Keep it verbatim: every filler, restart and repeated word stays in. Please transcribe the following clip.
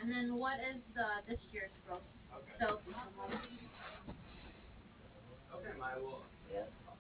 And then what is the this year's growth? Okay. So. Okay, Maya. Well, Yeah.